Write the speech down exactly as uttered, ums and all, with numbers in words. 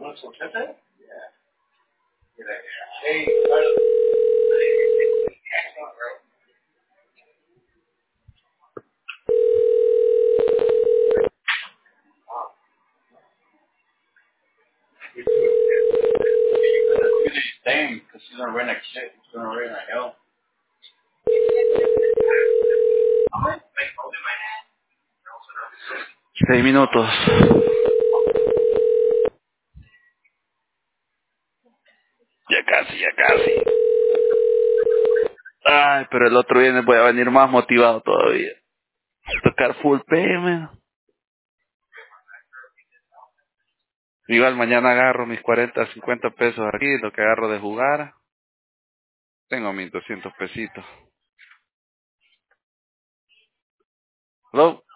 Dang, because she's gonna rent a chick. She's gonna rent a hell. Seis minutos. Ya casi, ya casi. Ay, pero el otro viernes voy a venir más motivado todavía. Tocar full P M. Igual mañana agarro mis cuarenta, cincuenta pesos aquí, lo que agarro de jugar. Tengo mis doscientos pesitos. ¿Hello?